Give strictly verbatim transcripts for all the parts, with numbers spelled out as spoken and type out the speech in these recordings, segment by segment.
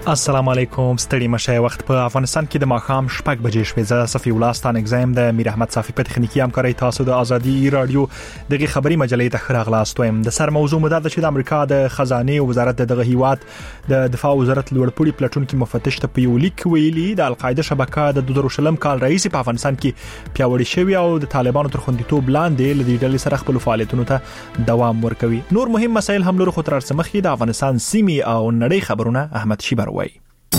السلام علیکم ستړي مشه وخت په افغانستان کې د ماخام شپږ بجې شوې زه صفی الله ستان اگزایم د میر احمد صافی په تخنیکی همکاري تاسو د ازادي رادیو دغه خبري مجلې ته خراغلاست وایم د سر موضوع مدد چې د امریکا د خزانه وزارت دغه هیواد د دفاع وزارت لوړپوړي پلاتون کې مفتش ته په یو لیک ویلي د القاعده شبکه د دوه زره شلم کال رئیس په افغانستان کې پیاوړی شوی او د طالبانو تر خوندیتوب لاندې لدې ډلې سره خپل فعالیتونو ته دوام ورکوي. نور مهم مسایل هم لري خو تر څه مخکې د افغانستان سیمې او نړۍ خبرونه احمد شیبر وای.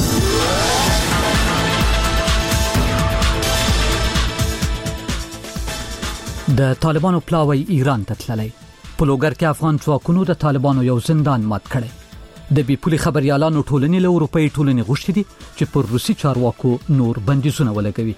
د طالبانو پلاوی ایران ته تللی په لوګر کې افغان ځواکونو د طالبانو یو زندان مات کړی د بیپولي خبريالانو ټولنې له اروپאי ټولنې غوښتي دي چې پر روسي چارواکو نور بندیزونه ولګوي.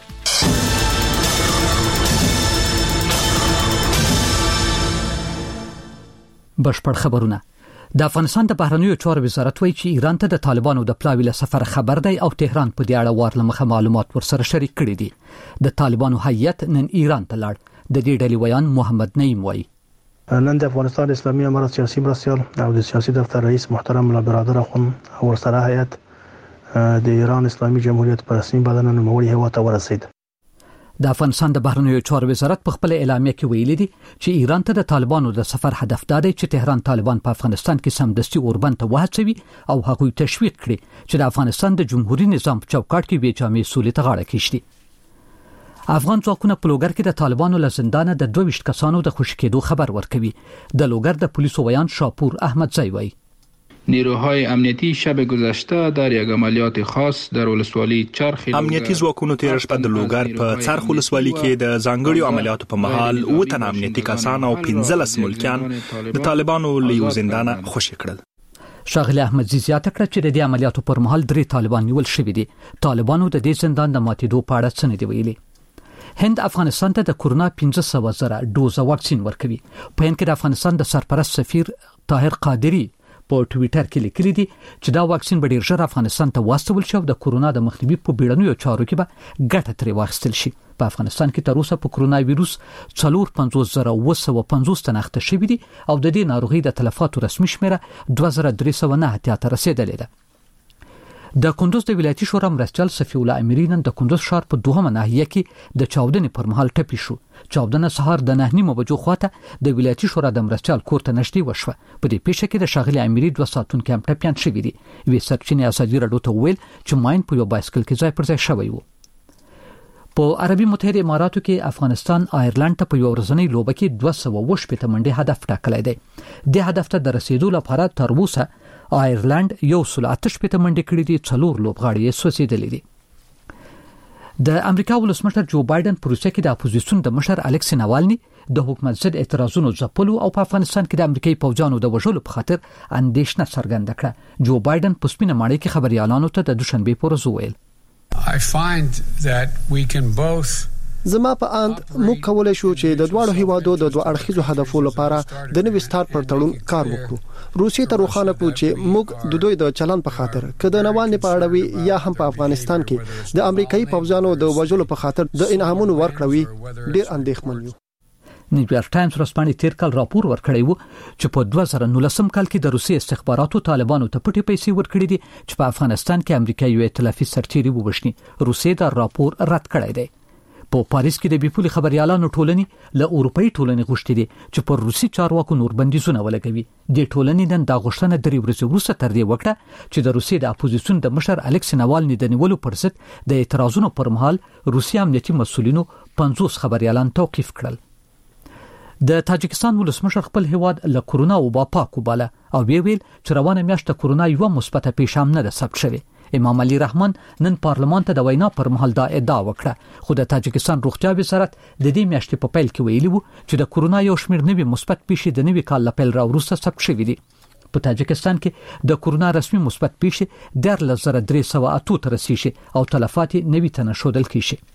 بشپړ خبرونه. د افغانستان د بهرنیو چارو وزارت وایي چې ایران ته د طالبانو د پلاوی له سفر خبر دی او تهران په دې اړه ورلمخه معلومات ورسره شریک کړي دي. د طالبانو هیئت نن ایران ته لاړ. د دې ډلې ویان محمد نعیم وایي نن د افغانستان اسلامي امارت سیاسي مرستیال او د سیاسي دفتر رئیس محترم مولا برادر اخون او ورسره هیئت د ایران اسلامي جمهوریت په رسمي بلنه نوموړي هیواد ته ورسید. د افغانستان د بهرنیو چارو وزارت په خپل اعلامیه کې ویلي دي چې ایران ته د طالبانو د سفر هدف دا دی چې تهران طالبان په افغانستان کې سمدستي اوربند ته وهڅوي او هغوی تشویق کړي چې د افغانستان د جمهوریت نظام په چوکاټ کې بې جامې سولې ته غاړه کېږدي. افغان ځواکونه په لوګر کې د طالبانو له زندانه د دوه ویشت کسانو د خوشي کېدو خبر ورکوي. د لوګر د پولیسو ویان شاپور احمد زای وایي نیروهای امنیتی شب گذشته در یک عملیات خاص در ولسوالی چرخ امنیتی ځواکونو تیر شپه د لوګر په چرخ ولسوالي کې د ځانګړو عملیاتو په مهال اووه تن امنیتي کسان او پنځلس ملکیان د طالبانو له یو زندانه خوشي کړل. شاغلی احمد زیات کړ چې د دې عملیاتو پر مهال درې طالبان نیول شوي دي. طالبانو د دې زندان د ماتېدو په اړه څه نه دی ویلي. هند افغانستان ته د کورونا پنځه سوه زره ډوزه واکسین ورکوي. په هند کې د افغانستان د سرپرست سفیر طاهر قادری په ټوئیټر کې لیکلي دي چې دا واکسین به ډیر ژر افغانستان ته واستول شي او د کورونا د مخنیوي په بیړنیو چارو کې به ګټه ترې واخیستل شي. په افغانستان کې تر اوسه په کورونا وایروس څلور پنځوس زره اوه سوه پنځوس تن اخته شوي دي او د دې ناروغي د تلفاتو رسمي شمیره دوه زره درې سوه نه اتیا ته رسیدلې ده. د کندوز د ولایتي شورا مرستیال صفی الله امری نن د کندوز ښار په دوهمه ناحیه کې د چاودنې پر مهال ټپي شو. چاودنه سهار د نه نیمو بجو خواته د ولایتي شورا د مرستیال کور ته نږدې وشوه. په دې پیښه کې د شاغلي امری دوه ساتونکي هم ټپیان شوي دي. وی سرچینې ازادي راډیو ته ویل چې ماین په یو بایسکل کې ځای پر ځای شوی و. په عربي متحده اماراتو کې افغانستان آیرلند ته په یو ورځنۍ لوبه کې دوه سوه اووه شپېته منډې هدف ټاکلی دی. د هدف ته د رسیدو لپاره تر اوسه آیرلند یو سل اته شپېته منډې کړې دي. څلور لوبغاړي یې سوځېدلي دي. د امریکا ولسمشر جو بایدن په روسیه کې د اپوزیسیون د مشر الکسی ناوالني د حکومت ضد اعتراضونو ځپلو او په افغانستان کې د امریکایي پوځیانو د وژلو په خاطر اندېښنه څرګنده کړه. جو بایدن په سپینه ماڼۍ کې خبريالانو ته د دوشنبه په ورځ وویل I find that we can both زما په اند موږ کولای شو چې د دواړو هیوادو د دوه اړخیزو هدفو لپاره د نوي ستار پر تړون کار وکړو. روسیې ته روښانه کړو چې موږ د دوی د چلن په خاطر کله نوالني په اړه وی یا هم په افغانستان کې د امریکایي پوځیانو د وژلو په خاطر د انعامونو ورکړوي ډیر اندېښمن یو. نیویارک ټایمز ورځپاڼې تیر کال راپور ورکړی وو چې په دوه زره نولسم کال کې د روسي استخباراتو طالبانو ته پټې پیسې ورکړې دي چې په افغانستان کې امریکایي ائتلافي سرتیري ووژني. روسي دا راپور رد کړی دی. په پاریس کې د بیپولي خبريالانو ټولنې له اروپאי ټولنې غوښتي دي چې پر روسي چارواکو نور بندیزونه ولګوي. د ټولنې نن دا غوښتنه درې ورځې وروسته تر دې وکړه چې د روسي د اپوزیسیون د مشر الکسی ناوالني د نیولو پر ضد د اعتراضونو پر مهال روسي امنیتي مسؤلینو پنځوس خبريالان توقيف کړل. د تاجکستان ولسمشر خپل هیواد له کورونا وبا پاک وباله او ویل چې روانه میاشت کورونا یو مثبته پیښه هم نه ده ثبت شوې. امام علي رحمان نن پارلمان ته د وینا پر مهال دا ادعا وکړه. خو د تاجکستان روغتیا وزارت د دې میاشتې په پیل کې ویلي وو چې د کورونا یو شمېر نوي مثبت پیښې د نوي کال له پیل راوروسته ثبت شوې دي. په تاجکستان کې د کورونا رسمي مثبت پیښې دیارلس زره درې سوه اته ته رسیږي او تلفات نوي تنه ښودل کیږي.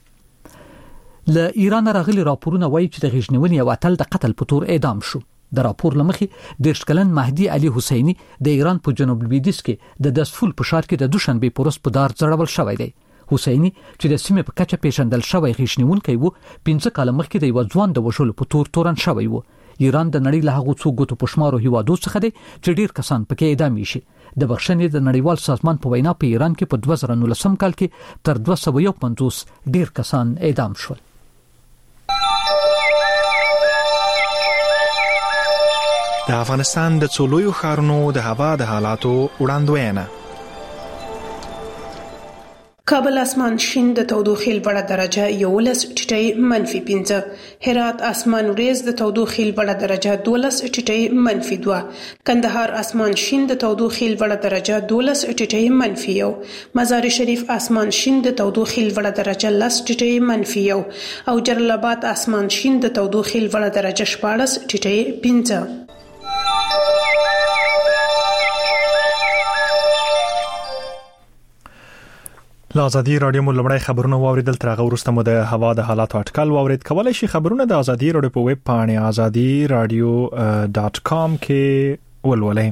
له ایران راغلي راپورونه وایي چې د غیږنیونې یو اتل د قتل په تور اعدام شو. د راپور لمخې د شکلن مهدی علي حسینی د ایران په جنوب لویدیځ کې د دسفول په ښار کې د دوشنبه په ورځ په دار ځړول شوی دی. حسینی چې د سیمې په کچه پیژندل شوی غیږنیونکی وو پنځه کاله مخکې د یو ځوان د وژلو په تور تورن شوی وو. ایران د نړۍ له هغو څو ګوتو پښمارو هیوادو څخه دی چې ډیر کسان پکې اعدام شي. د بخښنې د نړیوال سازمان په وینا په ایران کې په دوه زره نولسم کال کې تر دوه سوه یو پنځوس ډیر کسان اعدام شول. د افغانستان د څولویو ښارونو د هوا د حالاتو وړاندوینه. کابل اسمان شین د تودوخې لوړه درجه یولس ټیټی منفي پنځه، هرات اسمان وریځ د تودوخې لوړه درجه دولس ټیټی منفي دوه، کندهار اسمان شین د تودوخې لوړه درجه دولس ټیټی منفي یو، مزار شریف اسمان شین د تودوخې لوړه درجه لس ټیټی منفي یو او جلال آباد اسمان شین د تودوخې لوړه درجه شپاړس ټیټی پنځه. له ازادي رادیو مو لمړی خبرونه واوریدل، تر هغه وروسته مو د هوا د حالاتو اټکل واورید. کولای شي خبرونه د ازادي رادیو په ویب پاڼې ازادي رادیو ډاټ کام کې ولولئ.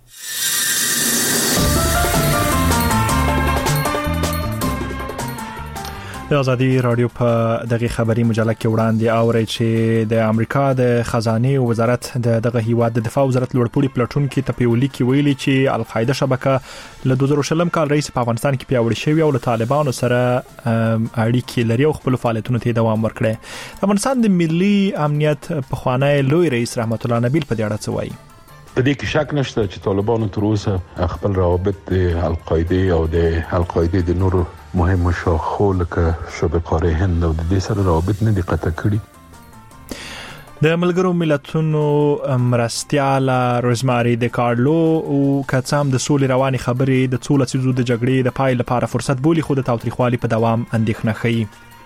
د ازادي رادیو په دغه خبري مجله کې وړاندې اوري چې د امریکا د خزانه وزارت د دغه هیواد د دفاع وزارت لوړپوړي پلټون کې تپیولي کې ویلي چې القاعده شبکه له دوه زره شلم کال رئیس په افغانستان کې پیاوړی شوی او له طالبانو سره اړیکې لري او خپل فعالیتونو ته دوام ورکړي. د افغانستان د ملي امنیت په خوانی لوی رئیس رحمت الله نبیل په دې اړه څه وایي؟ په دې کې شک نشته چې طالبانو تر اوسه خپل روابط د القاعده او د القاعده د نورو مهمو شاخو لکه شبه قاره هند او د دې سره روابط نه دي قطع کړي. د ملګرو ملتونو مرستیال روزماري د کارلو او کڅام د سولې رواني خبرې د څو لسیزو د جګړې د پای لپاره فرصت بولي، خو د تاوتریخوالي په دوام اندېښنه ښيي.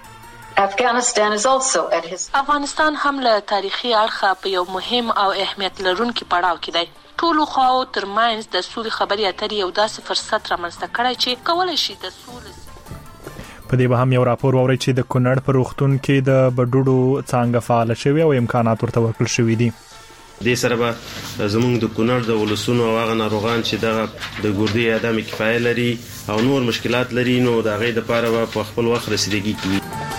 افغانستان هم له تاریخي اړخه په یو مهم او اهمیت لرونکي پړاو کې دی. ټولو خواو ترمنځ د سولې خبرې اترې یو داسې فرصت رامنځته کړی چې کولای شي د سولې. په دې به هم یو راپور ووري چې د کونړ په روغتون کې د بډوډو څنګه فعال شوی او امکانات ورته ورکړل شوی دي. دې سره به زموږ د کونړ د ولسونو او هغه ناروغان چې دغه د ګردې عدم کفایه لري او نور مشکلات لري نو د هغې دپاره به په خپل وخت رسیدګي کوي.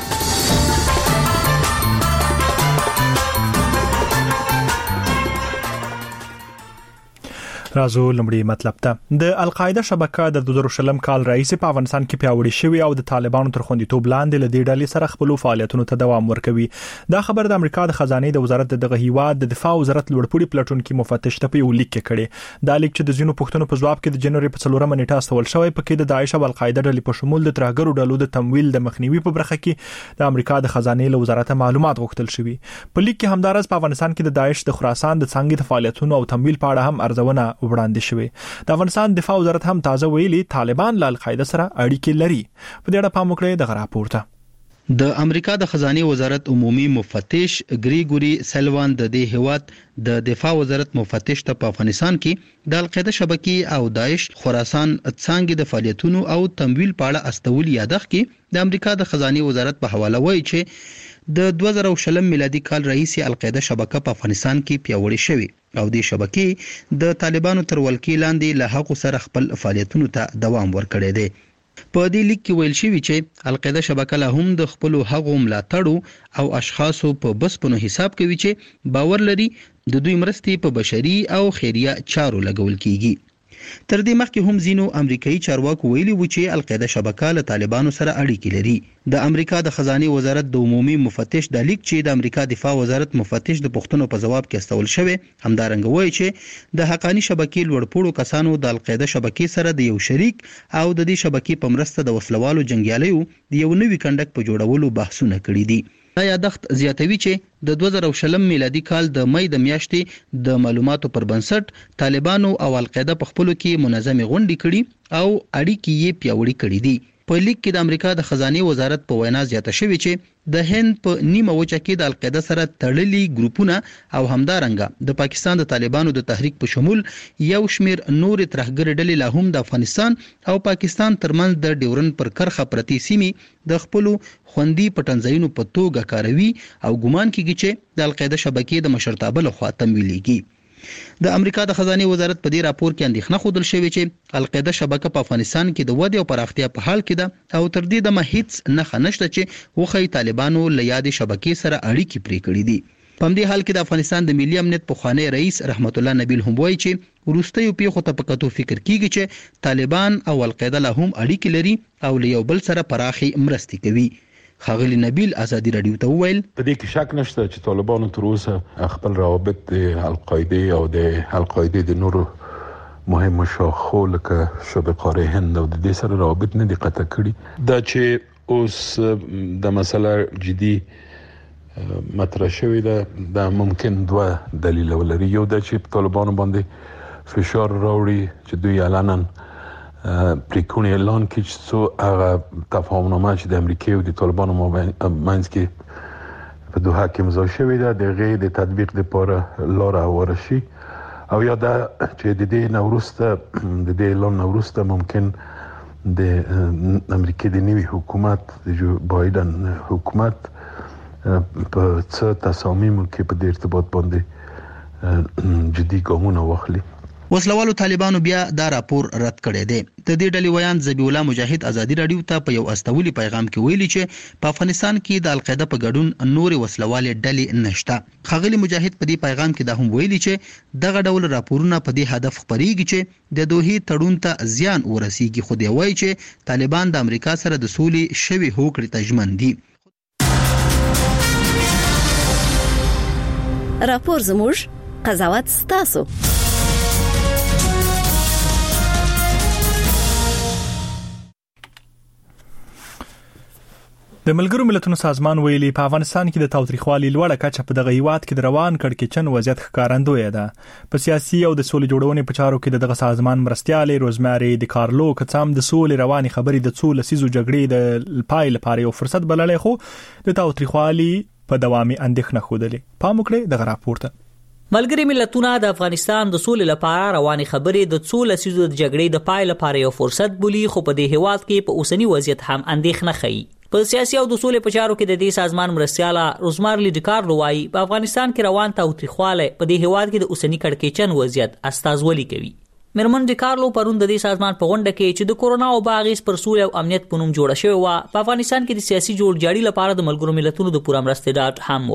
رازو لمړی مطلب ته د القاعده شبکه د دوه زره شلم کال رئیس په افغانستان کې پیاوړی شوی او د طالبانو تر خوندیتوب لاندې له دې ډلې سره خپل فعالیتونو ته دوام ورکوي. دا خبر د امریکا د خزانه د وزارت دغه هیواد د دفاع وزارت لوړپوړي پلټون کې مفتش ته په یو لیک کې کړي. دا لیک چې د ځینو پښتنو په جواب کې د جنوري په څلورمه نیټه استول شوی، پکې د داعش او القاعده ډلې په شمول د ترهګرو ډلو د تمویل د مخنیوي په برخه کې د امریکا د خزانه له وزارت معلومات غوښتل شوی. په لیک کې همدارس په افغانستان کې د داعش د خراسان د څنګه د فعالیتونو او تمویل په اړه هم ارزونه وړاندې شوی. د افغانستان دفاع وزارت هم تازه ویلي طالبان له القاعده سره اړیکې لري. په دې اړه پام وکړئ د راپور ته. د امریکا د خزانه وزارت عمومي مفتش ګریګوري سلوان د دې هیواد د دفاع وزارت مفتش ته په افغانستان کې د القاعده شبکې او داعش خراسان څنګه د فعالیتونو او تمویل په اړه استول یادښت کې د امریکا د خزانه وزارت په حواله وایي چې د دوه زره شلم میلادي کال رئیس القاعده شبکه په افغانستان کې پیاوړی شوی او د شبکې د طالبانو تر ولکې لاندې له هغو سره خپل فعالیتونو ته دوام ورکړی دی. په دې لیک کې ویل شوی چې القاعده شبکه له هم د خپل هغو ملاتړو او اشخاصو په بسپنو حساب کوي چې باور لري د دوی مرستې په بشري او خیریه چارو لګول کیږي. تر دې مخکې هم ځینو امریکایي چارواکو ویلي و چې القاعده شبکه له طالبانو سره اړیکې لري. د امریکا د خزانه وزارت د عمومي مفتش د لیک چې د امریکا دفاع وزارت مفتش د پښتنو په جواب کې استول شوی همدارنګ وایي چې د حقانی شبکې لوړپوړو کسانو د القاعده شبکې سره د یو شریک او د دې شبکې په مرسته د وسلوالو جنگیالیو د یو نوي کنډک په جوړولو بحثونه کړي دي. دا یادښت زیاتوي چې د دوه زره شلم میلادي کال د مې د میاشتې د معلوماتو پر بنسټ طالبانو او القاعده په خپلو کې منظمې غونډې کړي او اړیکې یې پیاوړې کړې دي. په لیک کې د امریکا د خزانه وزارت په وینا زیاته شوی چې د هند په نیمه وچه کې د القاعده سره تړلي ګروپونه او همدارنګه د پاکستان د طالبانو د تحریک په شمول یو شمیر نور ترهګر ډلې له هم د افغانستان او پاکستان ترمنځ د ډیورن پر کرخه پرتی سیمې د خپل خوندي پټنځایونو په توګه کاروي او ګومان کیږي چې د القاعده شبکې د مشرتابه لخوا تمویلېږي. د امریکا د خزانه وزارت په دې راپور کې اندېښنه خوده شوې چې القاعده شبکه په افغانستان کې د ودې او پراختیا په حال کې ده او تر دې دمه هیڅ نه خنشته چې وخی طالبانو له یاد شبکې سره اړیکې پرې کړې دي. په دې حال کې د افغانستان د ملي امنیت پخوانی رئیس رحمت الله نبیل هم وایي چې وروستیو پیښو ته په کتو فکر کیږي چې طالبان او القاعده له هم اړیکې لري او له یو بل سره پراخي مرستې کوي. ښاغلي نبیل ازادي رادیو ته وویل په دې کې شک نشته چې طالبانو تر اوسه خپل روابط د القاعده او د القاعده د نورو مهمو شاخو لکه شبه قاره هند او د دې سره روابط نه دي قطع کړي. دا چې اوس د مسله جدي مطرح شوی ده دا ممکن دوه دلیل ولري. یو د چې طالبانو باندې فشار راوړي چې دوی اعلان پریکونی اعلان کړي چې څو هغه تفاهمنامه چې د امریکا او د طالبانو مابین کې په دوحه کې امضا شوی ده د غیر د تطبیق لپاره لار هواره شي او یا دا چې د دې نوروسته د دې اعلان نوروسته ممکن د امریکا د نوي حکومت د جو بایدن حکومت په څه تصامیم کې په دې ارتباط باندې جدي ګامونه واخلي. وسلوالو طالبانو بیا دا راپور رد کړی دی. د دې ډلې ویان ذبیح الله مجاهد ازادي رادیو ته په یو استولي پیغام کې ویلي چې په افغانستان کې د القاعده په ګډون نور وسلوالې ډلې نشته. ښاغلي مجاهد په دې پیغام کې دا هم ویلي چې دغه ډول راپورونه په دې هدف خپريږي چې د دوحې تړون ته زیان ورسیږي، خو دی وایي چې طالبان د امریکا سره د سولې شوي هوکړې ته ژمن دي. راپور زموږ قضاوت ستاسو. د ملګرو ملتونو سازمان ویلي په افغانستان کې د تاوتریخوالي لوړه کچه په دغه هیواد کې د روان کړکېچن وضعیت ښکارندوی ده. په سیاسي او د سولې جوړونې په چارو کې دغه سازمان مرستیالې روزماري د کارلو کڅام د سولې رواني خبرې د څو لسیزو جګړې د پای لپاره یو فرصت بللې، خو د تاوتریخوالي په دوامي اندېښنه خوده. پام وکړئ دغه راپورته. ملګری ملتونه د افغانستان د سولې لپاره رواني خبرې د څو لسیزو د جګړې د پای لپاره یو فرصت بولي، خو په دې هیواد کې په اوسنی وضعیت هم اندېښنه ښيي. په سیاسي او د سولې په چارو کې د دې سازمان مرستیاله روزماري ډیکارلو وايي په افغانستان کې روان تاوتریخواله په دې هیواد کې د اوسنی کړکېچن وضعیت استازولي کوي. مرمن ډیکارلو پرون د دې سازمان په غونډه کې چې د کورونا او باغیس پر سولې او امنیت په نوم جوړه شوې و په افغانستان کې د سیاسي جوړجاړي لپاره د ملګرو ملتونو د پوره مرستې ډاډ هم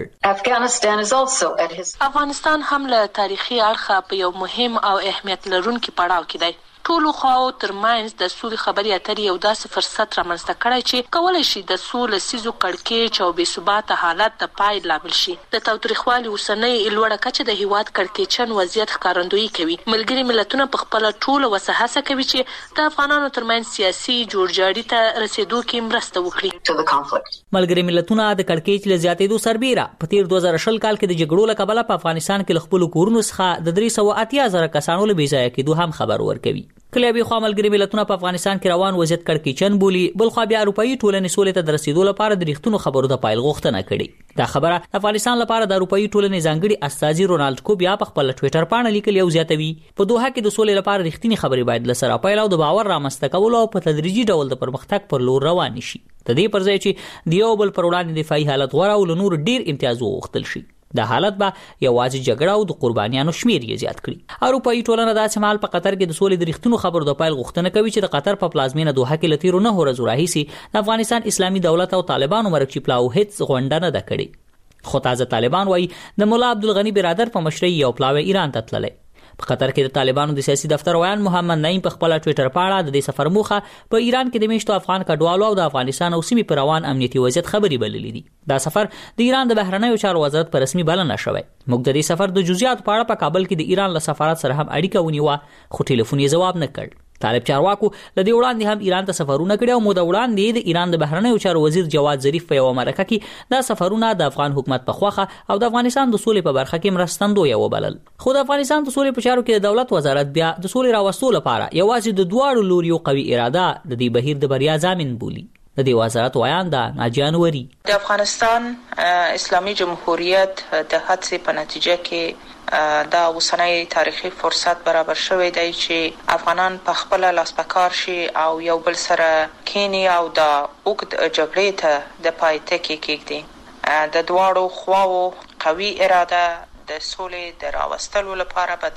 ورکړ. افغانستان هم له تاریخي اړخه په یو مهم او اهمیت لرونکي پړاو کې دی. ټولو خواو ترمنځ د سولې خبرې اترې یو داسې فرصت رامنځته کړی چې کولای شي د څو لسیزو کړکېچ او بې ثباته حالت د پای لامل شي. د تاوتریخوالي اوسنۍ لوړه کچه د هیواد کړکېچن وضعیت ښکارندویي کوي. ملګري ملتونه په خپله ټوله وسه هڅه کوي چې د افغانانو ترمنځ سیاسي جوړجاړي ته رسېدو کې مرسته وکړي. ملګري ملتونه د کړکېچ له زیاتېدو سربیره په تیر دوه زره شل کال کې د جګړو له کبله په افغانستان کې له خپلو کورونو څخه د درې سوه اتیا زره کسانو له بې ځایه کېدو هم خبر ورکوي. کله به خو ملګري ملتونه په افغانستان کې روان وضعیت کړکېچن بولي، بل خو بیا اروپאי ټولنې سولې ته د رسیدو لپاره د ریښتونو خبرو د پایل غوښتنه کړې. دا خبره د افغانستان لپاره د اروپאי ټولنې ځانګړي استاذي رونالد کوبیا په خپل ټوئیټر باندې لیکلی او زیاتوي په دوحه کې د سولې لپاره ریښتینی خبرې باید له سره پایل او د باور رامنځته کول او په تدریجي ډول د پرمختګ پر لور روان شي. د دې پر ځای چې د یو بل پر وړاندې دفاعي حالت غوړه او له نور ډیر امتیاز وغوښتل شي، دا حالت به یوازې جګړه او د قربانیانو شمیر یې زیات کړي. اروپאי ټولنه داسې مهال په قطر کې د سولې د ریښتونو خبرو د پایل غوښتنه کوي چې د قطر په پلازمینه دوحه کې له تیرو نهو ورځو راهیسې د افغانستان اسلامي دولت او طالبانو مرکچي پلاو هیڅ غونډه نه ده کړې. خو تازه طالبان وایي د مولا عبدالغني برادر په مشرۍ یو پلاوی ایران ته تللی. په قطر کې د طالبانو د سیاسي دفتر ویان محمد نعیم په خپل ټوئیټر باندې د دې سفر موخه په ایران کې د میشتو افغان کډوالو او د افغانستان او سیمې پر روان امنیتي وضعیت خبري بللې دي. دا سفر د ایران د بهرنیو چارو وزارت په رسمي بلنه شوی. موږ د دې سفر د جزئیات په اړه په کابل کې د ایران له سفارت سره هم اړیکه ونیوه، خو ټلیفوني جواب نه کړ. طالب چارواکو لدی وړاندې هم ایران ته سفرونه کړي او مو د وړاندې د ایران د بهرنیو چارو وزیر جواد ظریف په یو مرکه کې دا سفرونه د افغان حکومت په خوخه او د افغانستان د سولې په برخه کې مرستندوی وبلل. خو د افغانستان د سولې په چارو کې د دولت وزارت بیا د سولې راوستلو لپاره یوازې د دواړو لوريو قوي اراده د دې بهیر د بریا ضامن بولي. د دې وزارت ویان دا ناجانوري د افغانستان اسلامي جمهوریت د هڅې په نتیجه کې دا اوسنۍ تاریخي فرصت برابر شوی دی چې افغانان په خپل لاس پکار شي او یو بل سره کینی او د اوږد جګړې ته د پای ټکی کېږدي. د دواړو خواو قوي اراده د سولې د راوستلو لپاره به دا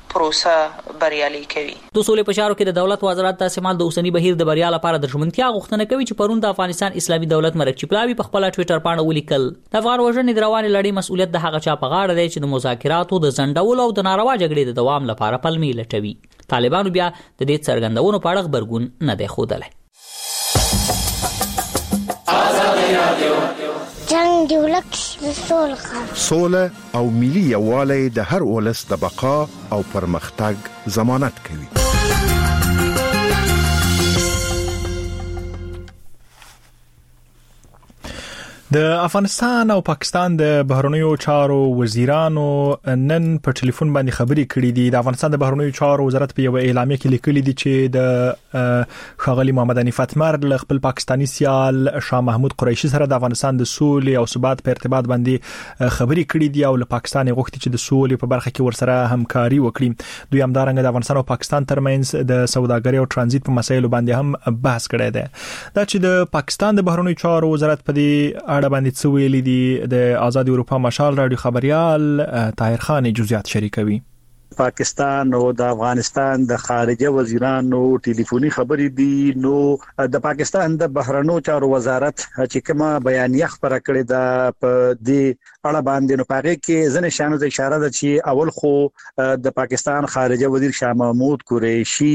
پروسه بریالي کوي. د سولې په چارو کې د دولت وزارت د سیمال د اوسنی بهیر د بریا لپاره د ژمنتیا غوښتنه کوي چې پرون د افغانستان اسلامي دولت مرکچی پلاوی په خپل ټوئیټر باندې ولیکل د افغان وژنې د روانې لړۍ مسؤلیت د هغه چا په غاړه دی چې د مذاکراتو د ځنډولو او د ناروا جګړې د دوام لپاره پلمې لټوي. طالبانو بیا د دې څرګندونو په اړه خبرګون نه دی ښودلی. جنگ دی ولک سوله سوله او ملي یووالی د هر ولس د بقا او پرمختګ ضمانت کوي. د افغانستان او پاکستان د بهرنیو چارو وزیرانو نن په ټلیفون باندې خبرې کړې دي. د افغانستان د بهرنیو چارو وزارت په یو اعلامیه کې لیکلي دي چې د ښاغلي محمد حنیف اتمر له خپل پاکستانی سیال شاه محمود قریشي سره د افغانستان د سولې او ثبات په ارتباط باندې خبرې کړې دي او له پاکستان غوښتي چې د سولې په برخه کې ورسره همکاري وکړي. دوی همدارنګه د افغانستان او پاکستان ترمنځ د سوداګرۍ او ترانزیت په مسایلو باندې هم بحث کړی دی. دا چې د پاکستان د بهرنیو چارو وزارت په دې اړه باندې څه ویلي دي د آزاد اروپا مشال رادیو خبريال طاهر خان جزئیات شریکوي. پاکستان او د افغانستان د خارجه وزیرانو ټلیفوني خبرې دي. نو د پاکستان د بهرنیو چارو وزارت چې کومه بیانیه خبره کړې ده په دې اړه باندې نو پاره کې ځنه شانو ته اشاره ده چې اول خو د پاکستان خارجه وزیر شاه محمود قریشي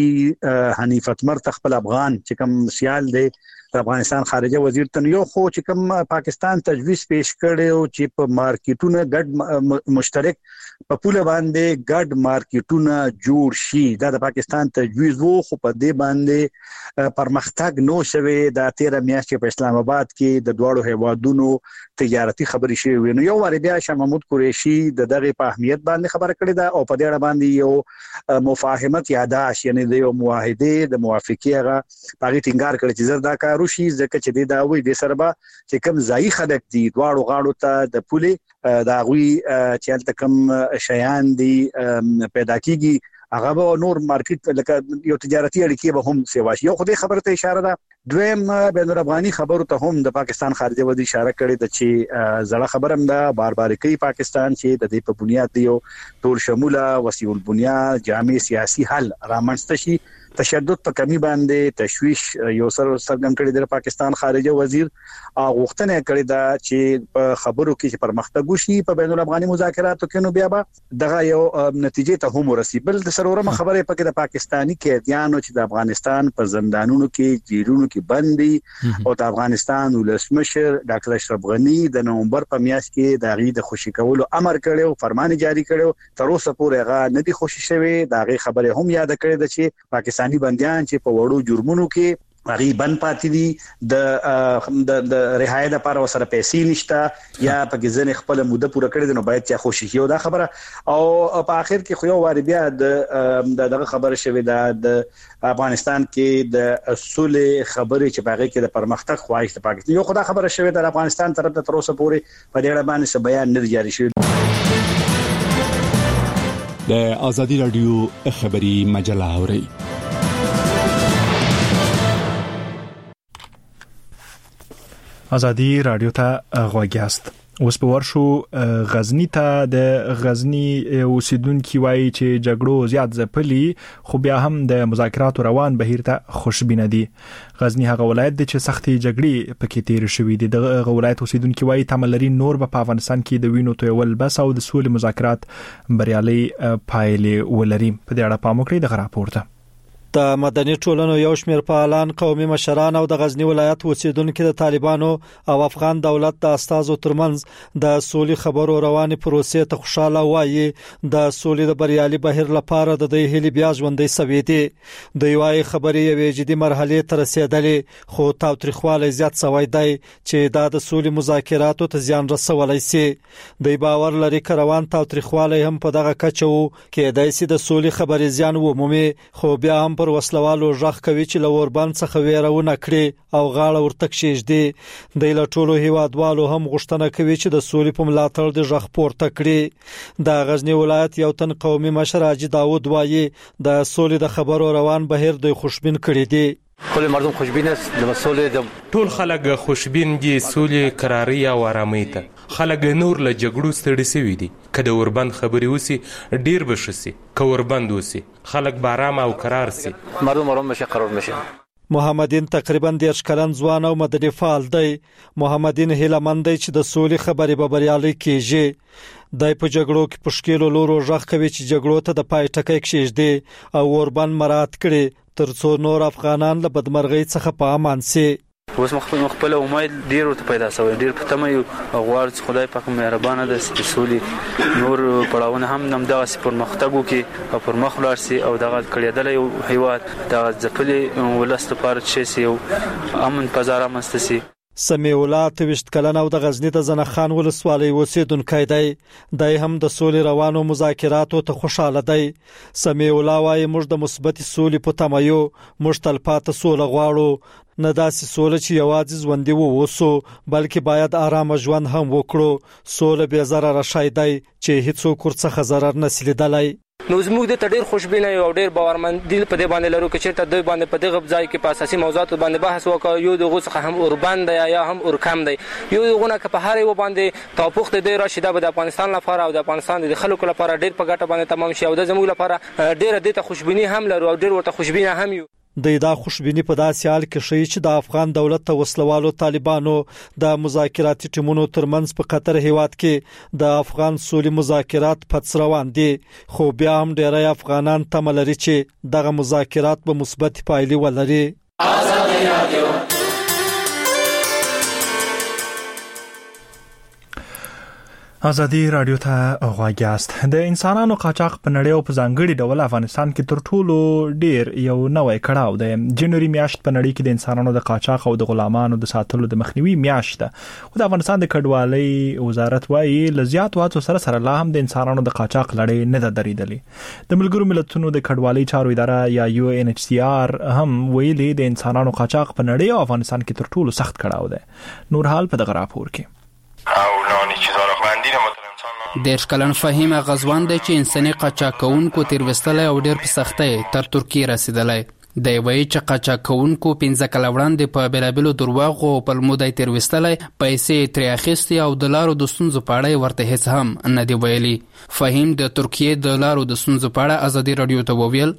حنیف اتمر خپل افغان چې کوم سیال دی د افغانستان خارجه وزیر ته یو خو چې کوم پاکستان تجویز پیش کړو چې په مارکیټونو ګډ مشترک په پوله باندې ګډ مارکیټونه جوړ شي. دا د پاکستان تجویز وو خو په دې باندې پرمختګ نو شوي. د تیره میاشتې په اسلام آباد کې د دوړو هیوادونو تجارتي خبرې شوې. نو یو وری بیا شاه محمود قریشي د دغه په اهمیت باندې خبره کړې ده او په دې اړه باندې یو مفاهمت یاداش یعنی د یو معاهده د موافقه هغه پاغي ټینګار کړی چې زردا کار روشي ځکه چې دا وایي د سربا چې کوم ځای خلک دي دواړو غاړو ته د پولې دا غوي چې تل کوم شیان دي پیدا کیږي هغه به نور مارکیټ لکه یو تجارتي اړیکې به هم سیوا شي. یو خو دې خبره ته اشاره ده. دویم بین الافغاني خبرو ته هم د پاکستان خارجه وزیر اشاره کړې ده چې زړه خبرم ده بار بار کوي پاکستان چې د دې په بنیاد دی یو ټول شموله وسیع البنیاد جامع سیاسي حل رامنځته شي. تشدد په کمی باندې تشویش یو سر سرګم کړی د پاکستان خارجه وزیر غوښتنه کړې ده چې په خبرو کې چې پرمختګ وشي په بین الافغاني مذاکراتو کې. نو بیا به دغه یو نتیجې ته هم ورسي. بل د سرورمه خبره پکې د پاکستانی قیدیانو چې د افغانستان په زندانونو کې جیرونو کې بندي او د افغانستان ولسمشر ډاکټر اشرف غنی د نومبر په میاشت کې د غي د خوشی کولو امر کړو فرمان جاری کړو. تر اوسه پورې هغه نه دي خوشی شوی. دا غي خبره هم یاد کړې ده چې پاکستان پاکستاني بنديان چې په وړو جرمونو کې غریبن پاتې دي د د رهایی لپاره وسره پیسې نشته یا په ځنه خپل موده پوره کړې دي نو باید چې خوشي یو دا خبره او په اخر کې خو یو واری بیا د دغه خبره شوې ده د افغانستان کې د اصول خبرې چې باغې کې د پرمختګ خواهش د پاکستان یو خدای خبره شوې ده د افغانستان طرف ته تر اوسه پورې په دې اړه باندې بیان نه جاری شوی. د آزادی رادیو خبری مجله اوري آزادی رادیو ته غوږیاست. اوس په ورشو غزنی ته د غزنی اوسیدونکو وایي چې جګړو زیات ځپلي خو بیا هم د مذاکراتو روان بهیر ته خوشبینه دي. غزنی هغه ولایت دی چې سختي جګړې پکې تیر شوې دي. د ولایت اوسیدونکو وایي تملري نور په افغانستان کې د وینو تویول بس او د سولې مذاکرات بریالي پایلې ولري. په دې اړه پام وکړئ د راپورته. د مدني ټولنو یو شمېر فعالان قومي مشران او د غزنی ولایت اوسیدونکو د طالبانو او افغان دولت د استازو ترمنځ د سولې خبرو رواني پروسې ته خوشاله وایي. د سولې د بریالي بهیر لپاره د دې هلي بیا ژوندۍ سوي دي. د یوای خبرې یوې جدي مرحله ته رسیدلې خو تاوتریخواله زیات سوي دی چې دا د سولې مذاکراتو ته زیان رسولای شي. د باور لري کروان تاوتریخواله هم په دغه کچو کې د سې د سولې خبرې زیان ومومي خو بیا هم پر وسلوالو ژغ کوي چې لوربند څخه ویرونه کړي او غاړه ورته کېږدي. د لټولو هیوادوالو هم غوښتنه کوي چې د سولې په ملاتړ د ژغ پورته کړي. د غزنی ولایت یو تن قومي مشر حاجی داوود وایي د سولې د خبرو روان بهیر د خوشبین کړي دي. ټول مردم خوشبین است د مسولې د ټول خلک خوشبین دي سولې قراري او آرامۍ ته خلک نور له جګړو ستړي شوي دي. که د اوربند خبرې وسی ډیر به ښه سي، که اوربند وسی خلک به آرام او قرار سي، مردم آرام بشه، قرار بشه. محمدین تقریبا دیرش کلن ځوان او مدني فعال دی. محمدین هیلهمند دی چې د سولې خبرې به بریالۍ کیږي. دای په جګړو کې پښکیلو لورو ژغ کوي چې جګړو ته د پای ټکی کېږدي او اوربند مراعات کړي ترڅو نور افغانان له بدمرغۍ څخه په امان سي. اوس مخ خپل امید ډیر ورته پیدا شوی، ډیر په تمه یو غواړ چې خدای پاک مهربانه ده چې سولې نور پړاوونه هم نم دغه پرمختګ وکړي او پرمخ ولاړ سي او دغه کړیدل یو هیواد دغه ځپلې ولست لپاره چې سي او امن فضا رامنځته سي. سمیع الله تویشت کلن او د غزنی د زنه خان ولسوالۍ اوسیدونکی دی. دای هم د سولې روانو مذاکراتو ته خوشاله دی. سمیع الله وايي موږ د مثبت سولې په تمه یو، موږ تلپاتې سوله غواړو، نه داسې سوله چې یوازې ژوندي ووسو بلکې باید آرام ژوند هم وکړو. سوله به ضرر شای دی چې هیڅوک ورڅخه ضرر نشي لیدلای. نو زموږ د ډېر خوشبینه او ډېر باورمند دي په دې باندې لرو چې چیرته دوی باندې په دغه ځای کې په اساسي موضوعاتو باندې بحث وکړو. یو دغه څخه هم اوربند یا یا هم اورکم دی، یو دغه که په هر یو باندې توافق د راشده به د افغانستان لپاره او د افغانستان د خلکو لپاره ډېر په ګټه باندې تمام شي او د زموږ لپاره ډېر د ته خوشبینی هم لرو او ډېر ورته خوشبینه هم یو. د دا خوشبینی په داسې حال کې شي چې د افغان دولت ته وسلوالو طالبانو د مذاکراتي ټیمونو ترمنځ په قطر هیواد کې د افغان سولې مذاکرات پڅ روان دي، خو بیا هم ډیری افغانان تمه لري چې دغه مذاکرات به مثبت پایلې ولري. آزادي رادیو آزادي رادیو ته غواګاست. د انسانانو قاچاق په نړۍ او په ځانګړي ډول افغانستان کې تر ټولو ډیر یو نوې کړهو دی. جنوري میاشت په نړۍ کې د انسانانو د قاچاق او د غلامانو د ساتلو د مخنیوي میاشت ده. خو د افغانستان د کډوالۍ وزارت وايي لزیات واتو سره سره لا هم د انسانانو د قاچاق لړۍ نه ده درېدلې. د ملګرو ملتونو د کډوالۍ چارو اداره یا یو ان ایچ سی آر هم ویلي د انسانانو قاچاق په نړۍ او افغانستان کې تر ټولو سخت کړهو دی. نور حال په دغه راپور کې دیرش کلن فهیم غزوان دی چې انساني قاچاقونکو تیر وستلای او ډیر په سختۍ تر ترکیه رسیدلای. دی وایي چې قاچاقونکو پنځه کاله وړاندې په بیلابیلو درواغو او پلمو دی تیر وستلای، پیسې ترې اخیستې او د لارو د ستونزو په اړه ورته هیڅ هم نه دی ویلي. فهیم د ترکیه د لارو د ستونزو په اړه ازادي رادیو ته وویل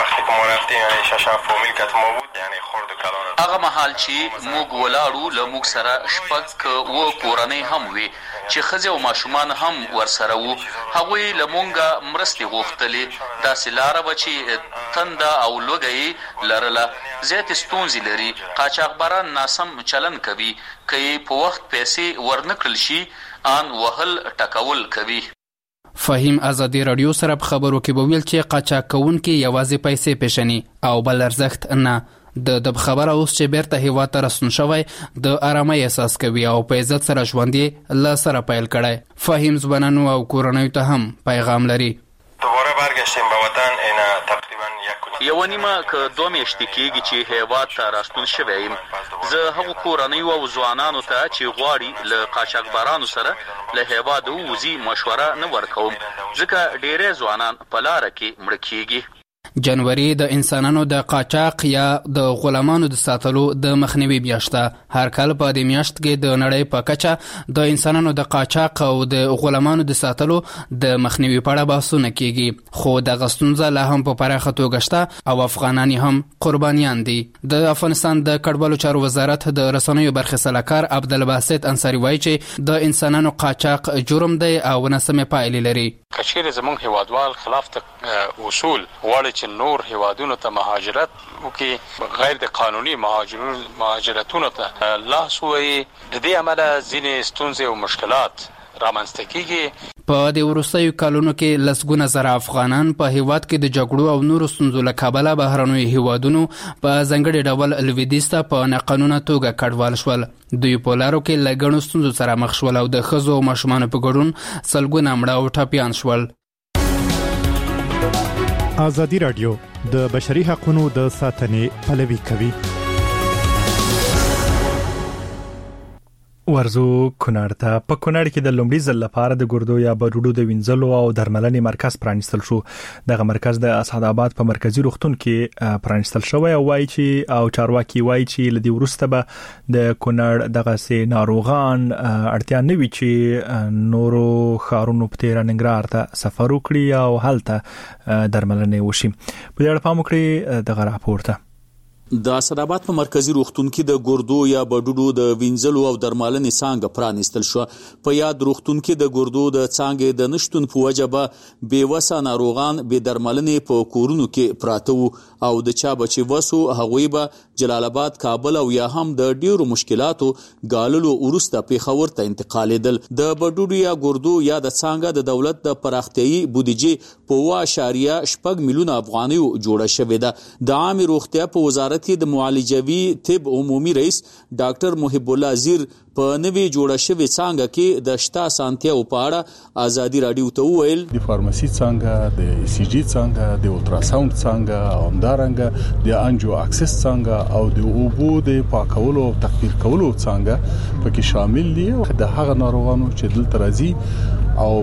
هغه مهال چې موږ ولاړو له موږ سره شپږ و کورنۍ هم وي چې ښځې او ماشومان هم ورسره وو. هغوی له موږ مرستې غوښتلې. داسې لاره به چې تنده او لوږه لرله. زیاتې ستونزې لري. قاچاقبران ناسم چلن کوي. که یې په وخت پیسې ورنکړل شي ان وهل ټکول کوي. فهیم ازادي رادیو سره په خبرو کې وویل چې قاچاقونکي یوازې پیسې پیژني او بل ارزښت نه. د د خبره اوس چې بیرته هیواد ته راستون شوی د آرامۍ احساس کوي او په عزت سره ژوند یې له سره پیل کړی. فهیم ځوانانو او کورنیو ته هم پیغام لري. دوباره برگشتیم به وطن اینا تقریبا یک یو نیمه که دوه میاشتې کېږي چې هیواد ته راستون شوی یم. زه هغو کورنیو او ځوانانو ته چې غواړي له قاچاقبرانو سره له هیواده ووځي مشوره نه ورکوم، ځکه ډیری ځوانان په لاره کې مړه کېږي. جنوري د انسانانو د قاچاق یا د غلامانو د ساتلو د مخنیوي میاشت ده. هر کال په دې میاشت کې د نړۍ په کچه د انسانانو د قاچاق او د غلامانو د ساتلو د مخنیوي په اړه بحثونه کیږي، خو دغه ستونزه لا هم په پراخه توګه شته او افغانان هم قربانیان دي. د افغانستان د کډوالو چارو وزارت د رسنیو برخې سلاکار عبدالباسط انصاری وایي چې د انسانانو قاچاق جرم دی او ناسمې پایلې لري. کچېرې زموږ هیوادوال خلاف اصول غواړي چې نور هیوادونو ته مهاجرت وکړي، غیر د قانوني مهاجرتونو ته لاس ووهي. د دې امله ځینې ستونزې او مشکلات رامنځته کیږي. په د وروستیو کلونو کې لسګونه زره افغانان په هیواد کې د جګړو او نورو ستونزو له کبله بهرنیو هیوادونو په ځانګړي ډول لویدیځ ته په ناقانونه توګه کډوال شول. دوی په لارو کې له ګڼو ستونزو سره مخ شول او د ښځو او ماشومانو په ګډون سلګونه مړه او ټپیان شول. آزادي رادیو د بشري حقوقو د ساتنې پلوي کوي. ورزو کونړ ته په کونړ کې د لومړي ځل لپاره د ګردو یا بډوډو د وینځلو او درملنې مرکز پرانیستل شو. دغه مرکز د اسعدآباد په مرکزی روغتون کې پرانیستل شوی او وایي چې او چارواکي وایي چې لدی ورسته به د کونړ دغه سي ناروغان اړتیا نه وی چې نورو خارونو په تیر ننګرهار ته سفر وکړي او هلته درملنې وشي. په دې اړه پام وکړئ دغه راپور ته. د اسعدآباد په مرکزی روغتون کې د ګردو یا بډوډو د وینځلو او درملنې څنګه پرانیستل شو. په یاد روغتون کې د ګردو د څنګه د نشټون په وجه به بیوسه ناروغان به درملنې په کورونو کې پراته وو او د چا بچي وسو هغوی به جلال آباد، کابل او یا هم د ډیرو مشکلاتو غاللو ورسته پیښور ته انتقالیدل. د بډوډو یا ګردو یا د څنګه د دولت د پراختیايي بودیجه په واحد اشاریه شپږ میلیون افغانۍ جوړه شوې ده. د عامه روغتیا په وزارت د معالجوي طب عمومي رئیس ډاکټر محب الله زیر په نوې جوړه شوې څنګه کې د شتا سانتیا او پاړه ازادي رادیو ته ویل د فارماسي څنګه، د ای سی جی څنګه، د الټراساوند څنګه او همدارنګه د انجیو اکسس څنګه او د اوبو د پاکولو او تخفیف کولو څنګه پکې شامل دي. د هغه ناروغانو چې دلته راځي او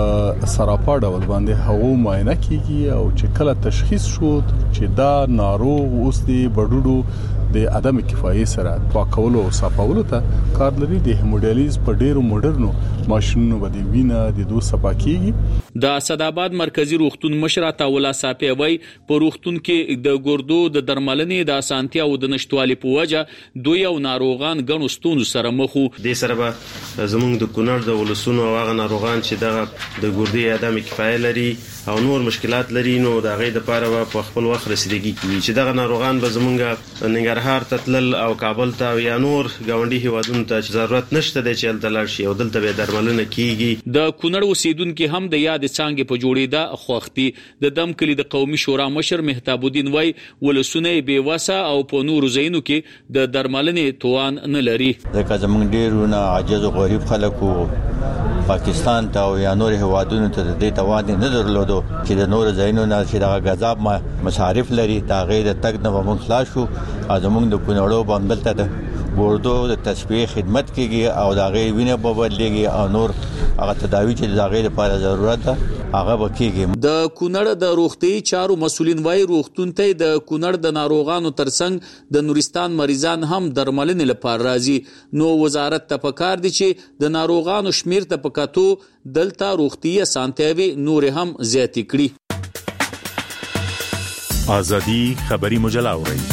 په سراپا ډول باندې هغه معاینه کیږي او چې کله تشخیص شو چې دا ناروغ اوس دی بډوډو د عدم کفایي سره پاکولو او صفاولو ته کار لري. د هیموډیالیز په ډیرو موډرنو ماشينونو باندې وینه د دوه صفا کیږي. د اسعدآباد مرکزی روغتون مشر عطاولا صافي وای په روغتون کې د ګردو د درملنې د اسانتیا او د نشټوالي په وجه دوی او ناروغان غنو ستونزو سره مخ وو. د سره به زموږ د کونړ د ولسونو او هغه ناروغان چې دغه د ګردې عدم کفایي لري او نور مشکلات لري نو د غي د پاره په خپل وخت رسیدګي کوي چې دغه ناروغان به زمونږ ننګرهار ته تلل او کابل ته یا نور گاونډي هیوادونو ته ضرورت نشته د چې دلته شي او دلته به درملنه کیږي. د کونړ اوسیدونکو هم د یاد څنګه په جوړېدا خوختي. د دم کلی د قومي شورا مشر مهتاب الدین وای ولسونه به وسه او په نور زینو کې د درملنې توان نه لري. ځکه زمونږ ډیرونه عاجز او غریب خلکو پاکستان ته او یا نور هیوادونو ته د دې توان نه درلودو چې د نور زینو نه چې د غذاب مصارف لري دا غیر تک نه ومن خلاص شو. ازمون د کونړو باندې ته ګردو د تشبیه خدمت کیږي او دا غیر وینه په بدلېږي او نور هغه تداوی چې دا غیر لپاره ضرورت ده هغه وکیږي. د کونړ د روغتي چارو مسولین وای روغتون ته د کونړ د ناروغانو ترڅنګ د نورستان مریضان هم درملنې لپاره راځي. نو وزارت ته پکار دي چې د ناروغانو شمیر ته پکاتو دلته روغتي سانتیوي نور هم زیاتی کړي. ازادي خبری مجله اوري.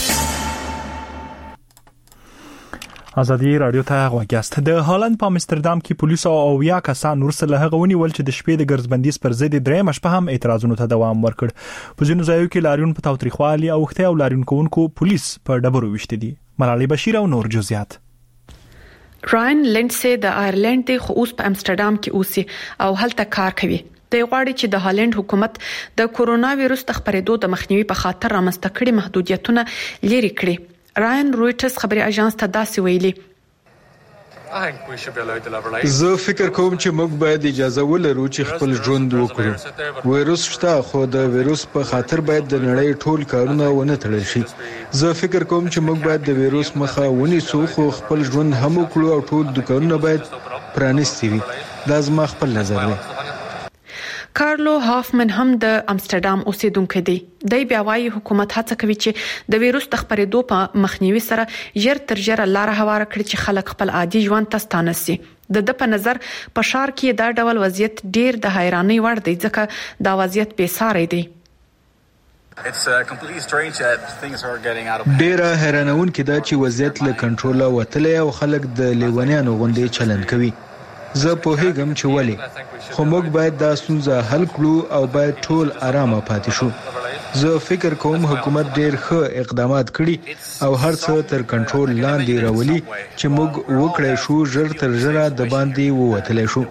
ازادي رادیو ته غوښتست. د هالند په امستردام کې پولیس او یا کسان ورسره هغونی ول چې د شپې د ګرځبندیز پر ضد درېم شپه هم اعتراضونو ته دوام ورکړ. په ځینو ځایونو کې لاریون په تاوتریخوالي او وخت او لاریون کوونکو پولیس په ډبرو وشته دي. ملالي بشیر او نور جزئیات. راین لینډسي د آیرلند د خو اوس په امستردام کې اوسي او هلته کار کوي. د غواړي چې د هالند حکومت د کورونا وایروس د خپرېدو د مخنیوي په خاطر رامنځته کړي محدودیتونه لري کړي. راین رويټرز خبري اژانس ته داسې ویلي زه فکر کوم چې موږ باید اجازه ولرو چې خپل ژوند وکړو. وایروس شته خو د وایروس په خاطر باید د نړۍ ټول کارونه ونه تړل شي. زه فکر کوم چې موږ باید د وایروس مخه ونیسو خو خپل ژوند هم وکړو او ټول دکانونه باید پرانیستي وي. دا زما خپل نظر دی. کارلو هافمن هم د امستردام اوسیدونکو دی. د بیا وايي حکومت هڅه کوي چې د وایروس د خپرېدو په مخنیوي سره ژر تر ژره لار هواره کړي چې خلک خپل عادي ژوند ته ستانه شي. د د په نظر په شار کې دا ډول وضعیت ډیر د حیرانۍ وړ دی ځکه دا وضعیت بې ساري دی. ډیره حیرانونکې ده چې وضعیت له کنټروله وتلی او خلک د لیونیانو غوندې چلند کوي. زه پوهیږم چې ولی خو موږ باید دا ستونزه حل کړو او باید ټول آرامه پاتې شو. زه فکر کوم حکومت ډیر ښه اقدامات کړي او هر څه تر کنټرول لاندې راولي چې موږ وکړای شو ژر تر ژره د باندې ووتلی شو.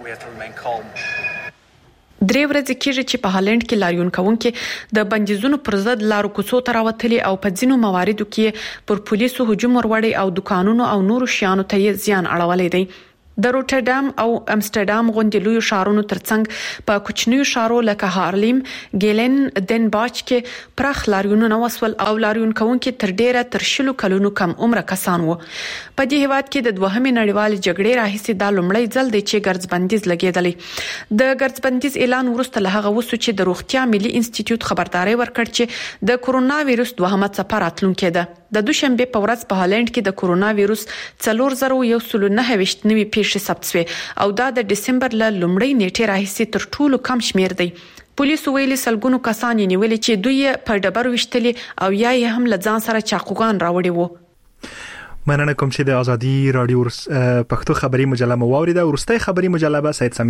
درې ورځې کېږي چې په هالند کې لاریون کوونکي د بندیزونو پر ضد لارو کوڅو ته راوتلي او په ځینو مواردو کې پر پولیسو هجوم وروړي او دکانونو او نورو شیانو ته یې زیان اړولی دی. د روټردام او امستردام غونډې لوی ښارونو ترڅنګ په کوچنیو ښارو لکه هارلیم، ګیلن، دنباچ کې پراخ لاریونونه وسول او لاریون کوونکي تر ډیره تر شلو کلونو کم عمر کسان وو. په دې هیواد کې د دوهمې نړیوالې جګړې راهیسې دا لومړی ځل دی چې ګرځبندیز لګیدلی. د ګرځبندیز اعلان وروسته له هغه وسو چې د روغتیا ملي انسټیټیوټ خبرداري ورکړ چې د کورونا وایروس دوهمه څپه راتلونکې ده. د دوشنبه په ورځ په هالند کې د کورونا وایروس څلور زره یو سل نه ویشت نوي پیښې ثبت شوې او دا د دسمبر له لومړۍ نیټې راهیسې تر ټولو کم شمیر دی. پولیسو ویلي سلګونو کسان یې نیولې چې دوی په ډبرو وشتلي او یا یې هم له ځان سره چاقوګان راوړي وو. مننه کوم چې د ازادي رادیو پښتو خبري مجله مو واوریده. ورسته خبري مجله به سید